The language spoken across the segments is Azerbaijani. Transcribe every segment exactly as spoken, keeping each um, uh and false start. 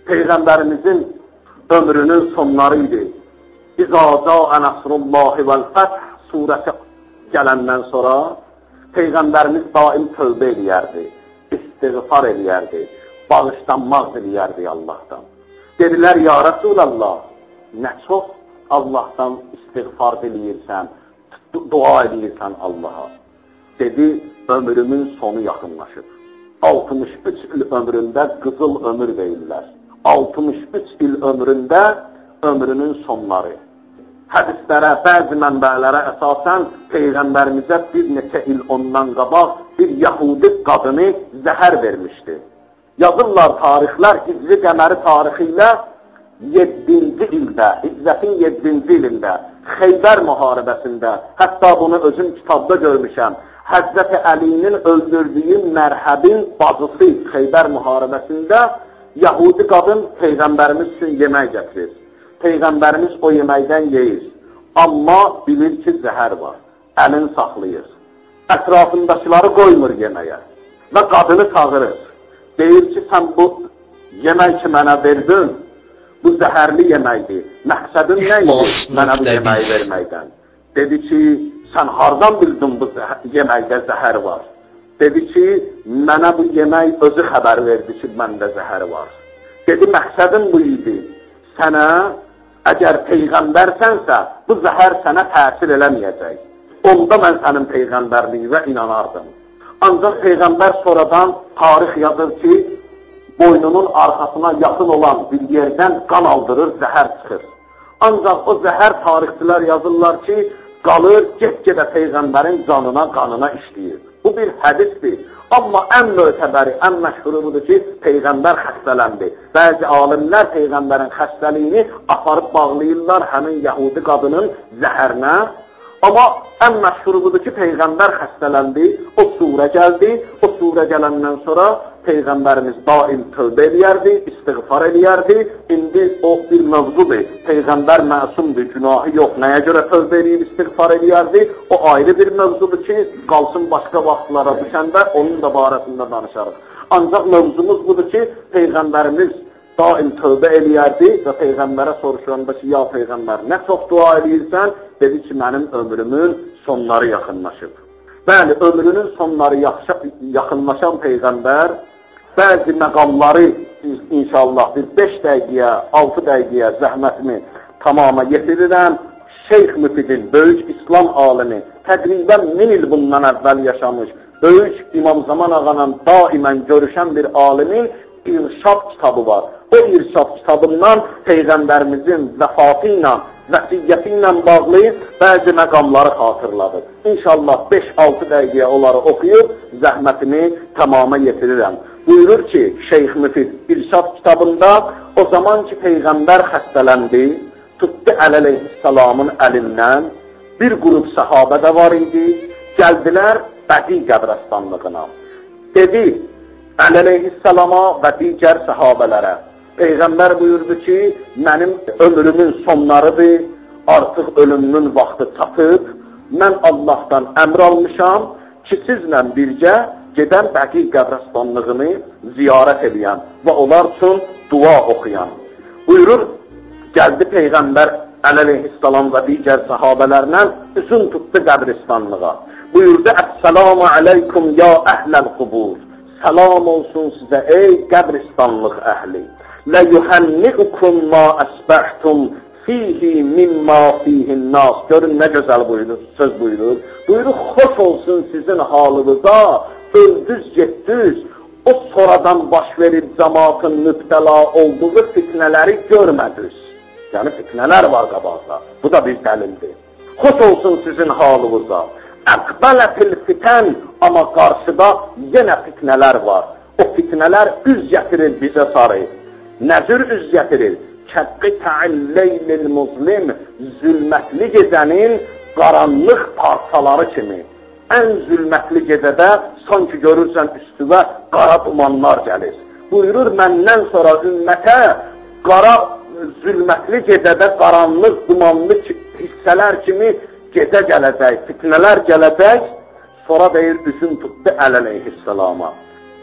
Peyğəmbərimizin ömrünün sonları idi. İzâ câə nəsrullâhi vəl-fəth surəsi gələndən sonra Peyğəmbərimiz daim tövbə eləyərdi, istiğfar eləyərdi, bağışlanmaq diləyərdi Allahdan. Dedilər, ya Rasulallah, nə çox Allahdan istiğfar diləyirsən, dua edirsən Allaha. Dedi, ömrümün sonu yaxınlaşıb. altmış üç il ömründə qızıl ömür deyirlər. altmış üç il ömründə ömrünün sonları. Hədislərə, bəzi mənbələrə əsasən Peyğəmbərimizə bir neçə il ondan qabaq bir Yahudi qadını zəhər vermişdi. Yazırlar tarixlər, Hicri qəməri tarixi ilə yeddinci ildə, Hicrətin yeddinci ilində, Xeybər müharibəsində, hətta bunu özüm kitabda görmüşəm, Həzrəti Əlinin öldürdüyü Mərhəbin bacısı Xeybər müharibəsində Yahudi qadın Peyğəmbərimiz üçün yemək gətirir. Peyğəmbərimiz o yeməkdən yeyir. Amma bilir ki, zəhər var. Əlini saxlayır. Ətrafındakiları qoymur yeməyə. Və qadını çağırır. Deyir ki, sən bu yemək ki mənə verdin, bu zəhərli yeməkdir. Məqsədin nə idi mənə bu yeməyi verməkdən? Dedi ki, sən hardan bildin bu yeməkdə zəhər var? Dedi ki, mənə bu yemək özü xəbər verdi ki, məndə zəhər var. Dedi, məqsədin bu idi. Sənə, əgər Peyğəmbərsənsə, bu zəhər sənə təsir eləməyəcək. Onda mən sənin Peyğəmbərliyinə inanardım. Ancaq Peyğəmbər sonradan tarix yazır ki, boynunun arxasına yaxın olan bir yerdən qan aldırır, zəhər çıxır. Ancaq o zəhər tarixçilər yazırlar ki, qalır, get-gedə Peyğəmbərin canına, qanına işləyir. Bu bir hədisdir. Amma ən mötəbəri, ən məşhuru budur ki, Peyğəmbər xəstələndi. Bəzi alimlər Peyğəmbərin xəstəliyini aparıb bağlayırlar həmin Yahudi qadının zəhərinə. Amma ən məşhuru budur ki, Peyğəmbər xəstələndi, o surə gəldi, o surə gələndən sonra Peyğəmbərimiz daim tövbə eləyərdi, istiğfar eləyərdi. İndi o bir mövzudur. Peyğəmbər məsumdur, günahı yox. Nəyə görə tövbə eləyib, istiğfar eləyərdi? O ayrı bir mövzudur ki, qalsın başqa vaxtlara düşəndə onun da barəsində danışarıq. Ancaq mövzumuz budur ki, Peyğəmbərimiz daim tövbə eləyərdi və Peyğəmbərə soruşanda ki, ya Peyğəmbər, nə çox dua eləyirsən? Dedi ki, mənim ömrümün sonları yaxınlaşıb. Bəli, ömrünün sonları yaxınlaşan Peyğəmbər bəzi məqamları inşallah bir beş dəqiqəyə, altı dəqiqəyə zəhmətimi tamama yetirirəm. Şeyx Müfidin, böyük İslam alimi, təqribən min il bundan əvvəl yaşamış, böyük İmam Zaman ağanın daimən görüşən bir alimin İrşad kitabı var. O İrşad kitabından Peyğəmbərimizin vəfatı ilə, vəsiyyəti ilə bağlı bəzi məqamları xatırladır. İnşallah beş altı dəqiqəyə onları oxuyub zəhmətimi tamama yetirirəm. Buyurur ki, Şeyx Müfid İrşad kitabında o zaman ki Peyğəmbər xəstələndi, tutdu əleyhissalamın əlindən, bir qrup səhabə də var idi, gəldilər Bəqi qəbrəstanlığına. Dedi əleyhissalama və digər səhabələrə, Peyğəmbər buyurdu ki, mənim ömrümün sonlarıdır, artıq ölümümün vaxtı çatıb, mən Allahdan əmr almışam ki, sizlə birgə gedən Bəqi qəbrəstanlığını ziyarət edən və onlar üçün dua oxuyan. Buyurur, gəldi Peyğəmbər əleyhissalam və digər səhabələrlə üzün tutdu qəbristanlığa. Buyurdu, Əssalamu aleykum ya əhləl qubur. Salam olsun sizə ey qəbristanlıq əhli. Ləyuhənni'ukum ma əsbəhtum fihi mimma fihin nas. Görün nə gözəl buyurur, söz buyurur. Buyurur, xoş olsun sizin halınıza, öldüz getdüz, o sonradan baş verib cəmaatın mübtəla olduğu fitnələri görmədiniz. Yəni fitnələr var qabaqda. Bu da bir dəlildir. Xoş olsun sizin halınıza. Əqbələtil fitən, amma qarşıda yenə fitnələr var. O fitnələr üz gətirir bizə sarı. Nəzir üz gətirir. Kəqqitə'il leylil muzlim, zülmətli gecənin qaranlıq parçaları kimi. Ən zülmətli gecədə sanki görürsən üstüvə qara dumanlar gəlir. Buyurur, məndən sonra ümmətə qara zülmətli gecədə qaranlıq dumanlı hissələr kimi gecə gələcək, fitnələr gələcək. Sonra deyir, üzün tutdu əleyhissalama.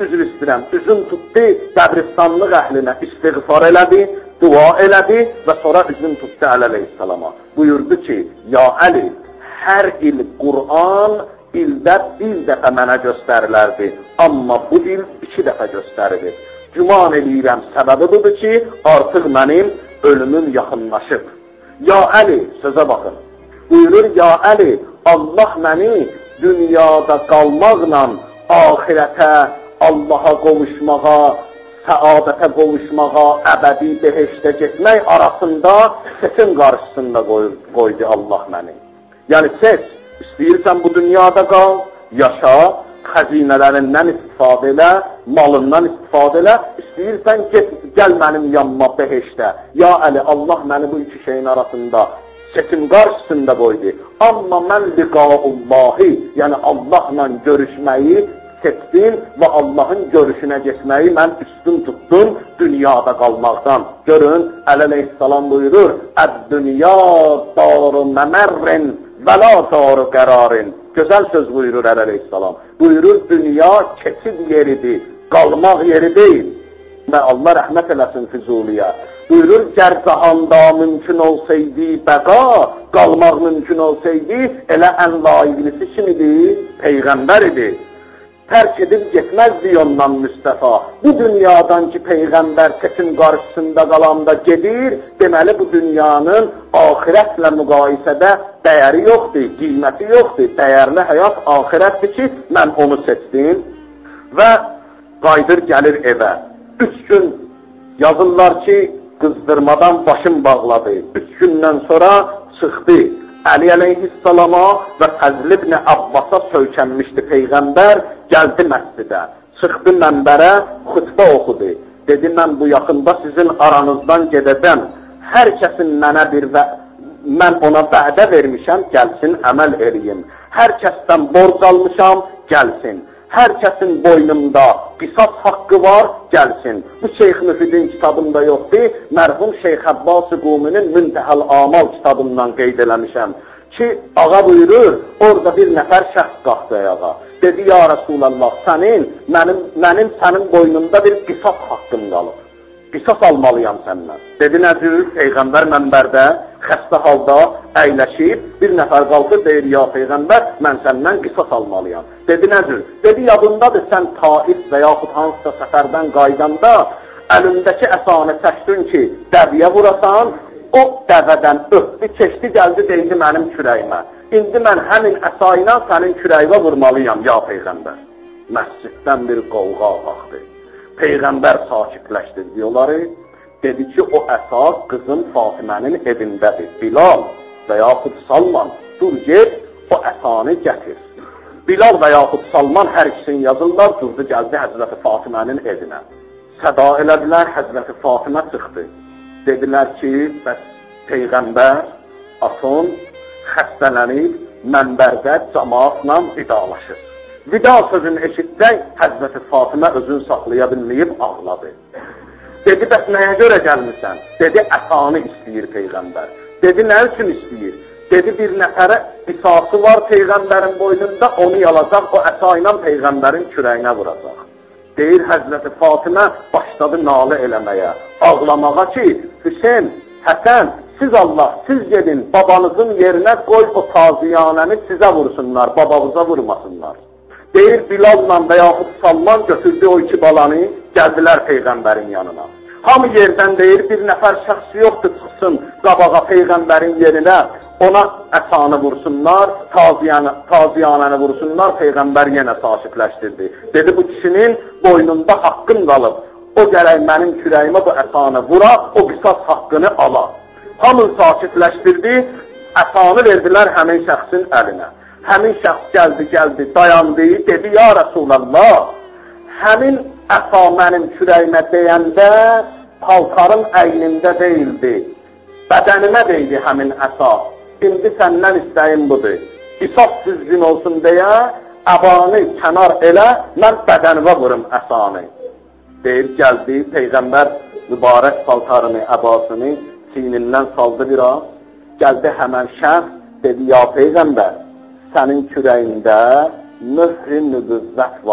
üzr istəyirəm, üzün tutdu qəbristanlıq əhlinə, istiğfar elədi, dua elədi və sonra üzün tutdu Əli əleyhissalama. Buyurdu ki, ya Əli, hər il Qur'an ildə bir dəfə mənə göstərilərdi, amma bu il iki dəfə göstərilir. Güman eləyirəm, səbəbi budur ki, artıq mənim ölümüm yaxınlaşıb. Ya Əli, sözə baxın, buyurur, ya Əli, Allah məni dünyada qalmaqla ahirətə, Allaha qovuşmağa, səadətə qovuşmağa, əbədi behiştə getmək arasında seçim qarşısında qoydu Allah məni. Yəni seç, istəyirsən bu dünyada qal, yaşa, xəzinələrindən istifadə elə, malından istifadə elə, istəyirsən get, gəl mənim yanıma behiştə. Ya Əli, Allah məni bu iki şeyin arasında seçim qarşısında qoydu. Amma mən liqaullahi, yəni Allahla görüşməyi seçdim və Allahın görüşünə getməyi mən üstün tutdum dünyada qalmaqdan. Görün, Əli əleyhissalam buyurur, Əd-dünya daru məmərrin və la daru qərarin. Gözəl söz buyurur Əli əleyhissalam. Buyurur, dünya keçid yeridir, qalmaq yeri deyil. Və Allah rəhmət eləsin Füzuliyə. Buyurur, gər cahanda mümkün olsaydı bəqa, qalmaq mümkün olsaydı, elə ən layiqlisi kimidir? Peyğəmbər idi. Tərk edib getməzdi ondan Müstəfa. Bu dünyadan ki, Peyğəmbər seçim qarşısında qalanda gedir, deməli bu dünyanın ahirətlə müqayisədə dəyəri yoxdur, qiyməti yoxdur. Dəyərli həyat ahirətdir ki, mən onu seçdim və qaydır gəlir evə. Üç gün yazırlar ki, qızdırmadan başım bağladı. Üç gündən sonra çıxdı. Əli əleyhissalama və Fəzl ibn Abbasa söykənmişdi Peyğəmbər, gəldi məscidə, çıxdı mənbərə, xütbə oxudu. Dedi, mən bu yaxında sizin aranızdan gedəcəm, hər kəsin mənə bir və mən ona vədə vermişəm, gəlsin, əməl eləyim. Hər kəsdən borc almışam, gəlsin. Hər kəsin boynumda qisas haqqı var, gəlsin. Bu Şeyx Müfidin kitabında yoxdur, mərhum Şeyx Abbas-ı Quminin Müntəhəl Amal kitabından qeyd eləmişəm ki, ağa buyurur, orada bir nəfər şəxs qalxdı ayağa. Dedi, ya Rasulallah, sənin, mənim, mənim sənin boynumda bir qisas haqqım qalıb. Qisas almalıyam səndən. Dedi, nədir? Peyğəmbər mənbərdə, xəstə halda əyləşib, bir nəfər qalxır, deyir, ya Peyğəmbər, mən səndən qisas almalıyam. Dedi, nədir? Dedi, yadındadır, sən Taif və yaxud hansısa səfərdən qaydanda, əlindəki əsanı çəkdin ki, dəviyə vurasan, o dəvədən öpdü, keçdi, gəldi, deyildi mənim kürəyimə. İndi mən həmin əsayla sənin kürəyivə vurmalıyam, ya Peyğəmbər. Məsciddən bir qovğa qalxdı. Peyğəmbər sakitləşdirdi onları. Dedi ki, o əsas qızım Fatimənin evindədir. Bilal və yaxud Salman, dur get, o əsanı gətir. Bilal və yaxud Salman hər ikisini yazırlar, durdu gəldi Həzrəti Fatimənin evinə. Səda elədilər, Həzrəti Fatimə çıxdı. Dedilər ki, bəs Peyğəmbər, ason, xəstələnib, mənbərdə cəmaatla vidalaşır. Vida sözünü eşitdən Həzrəti Fatimə özünü saxlaya bilməyib ağladı. Dedi, bəs nəyə görə gəlmirsən? Dedi, əsanı istəyir Peyğəmbər. Dedi, nə üçün istəyir? Dedi, bir nəfərə qisası var Peyğəmbərin boynunda, onu yalacaq, o əsa ilə Peyğəmbərin kürəyinə vuracaq. Deyir, Həzrəti Fatimə başladı nalə eləməyə, ağlamağa ki, Hüseyin, Həsən, siz Allah, siz gedin, babanızın yerinə qoy o taziyanəni sizə vursunlar, babamıza vurmasınlar. Deyir, Bilal'la və yaxud Salman götürdü o iki balanı, gəldilər Peyğəmbərin yanına. Hamı yerdən deyir, bir nəfər şəxsi yoxdur, çıxsın qabağa Peyğəmbərin yerinə, ona əsanı vursunlar, taziyanə, taziyanəni vursunlar, Peyğəmbər yenə sakitləşdirdi. Dedi, bu kişinin boynunda haqqım qalıb, o gələk mənim kürəyimə bu əsanı vura, o qisas haqqını ala. Hamı sakitləşdirdi, əsanı verdilər həmin şəxsin əlinə. Həmin şəxs gəldi, gəldi, dayandı, dedi, ya Rasulallah, həmin əsa mənim kürəyimə deyəndə paltarım əynimdə deyildi, bədənimə deyildi həmin əsa. İndi səndən istəyim budur. Qisas düzgün olsun deyə, əbanı kənar elə, mən bədənimə vurum əsanı. Deyir, gəldi, Peyğəmbər mübarək paltarını, əbasını çiynindən saldı bir az, gəldi həmən şəxs, dedi, ya Peyğəmbər, sənin kürəyində möhri nübüvvət var,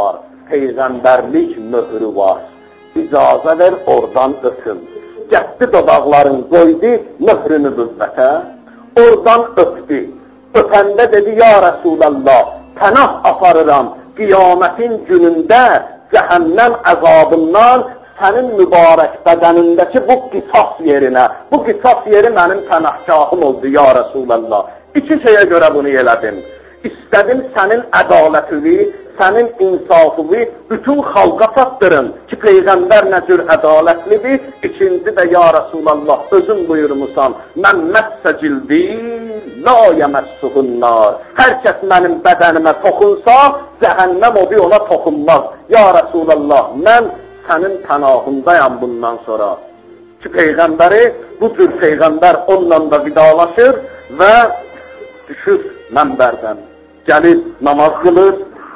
peyğəmbərlik möhrü var. İcazə ver, oradan öpüm. Gətdi dodaqların qoydu möhrünü büvvətə, oradan öpdü. Öpəndə dedi, ya Rəsulallah, pənah aparıram, qiyamətin günündə cəhənnəm əzabından sənin mübarək bədənindəki bu qisas yerinə, bu qisas yeri mənim pənahkahım oldu, ya Rəsulallah. İki şeyə görə bunu elədim. İstədim sənin ədalətini, sənin insafını bütün xalqa çatdırın ki, Peyğəmbər nə cür ədalətlidir. İkinci də, ya Rəsulallah, özün buyurmusan, mən məssə cildi, la yəməssuhunnar. Hər kəs mənim bədənimə toxunsa, cəhənnəm odu ona toxunmaz. Ya Rəsulallah, mən sənin pənahındayam bundan sonra. Ki, Peyğəmbəri, bu cür Peyğəmbər onunla da vidalaşır və düşür mənbərdən. Gəlir, namaz qılır,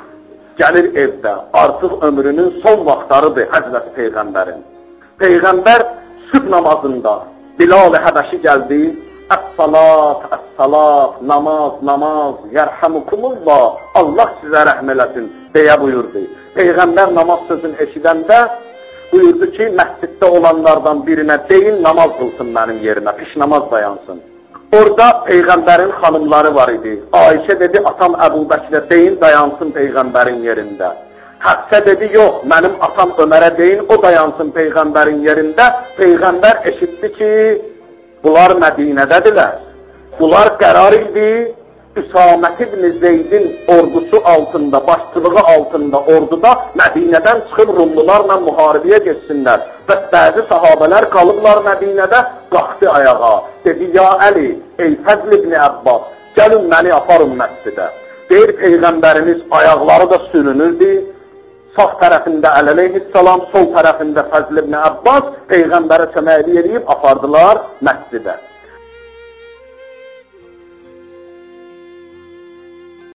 gəlir evdə. Artıq ömrünün son vaxtlarıdır Həzrəti Peyğəmbərin. Peyğəmbər sübh namazında Bilal-i Həbəşi gəldi. Əs-salat, əs-salat, namaz, namaz, yərhəmukumullah, Allah sizə rəhm eləsin, deyə buyurdu. Peyğəmbər namaz sözünü eşidəndə buyurdu ki, məsciddə olanlardan birinə deyin, namaz qılsın mənim yerimə, piş namaz dayansın. Orada Peyğəmbərin xanımları var idi. Ayşə dedi, atam Əbu Bəkirə deyin, dayansın Peyğəmbərin yerində. Həfsə dedi, yox, mənim atam Ömərə deyin, o dayansın Peyğəmbərin yerində. Peyğəmbər eşitdi ki, bunlar Mədinədədirlər. Bunlar qərar idi, Üsamət ibn Zeydin ordusu altında, başçılığı altında orduda Mədinədən çıxıb Rumlularla müharibəyə geçsinlər. Və bəzi sahabələr qalıblar Mədinədə, qalxdı ayağa. Dedi, ya Əli, ey Fəzl ibn Əbbas, gəlin məni aparın məscidə. Deyir, Peyğəmbərimiz ayaqları da sürünürdü. Sağ tərəfində Əli əleyhissalam, sol tərəfində Fəzl ibn Əbbas Peyğəmbərə köməkli edib apardılar məscidə.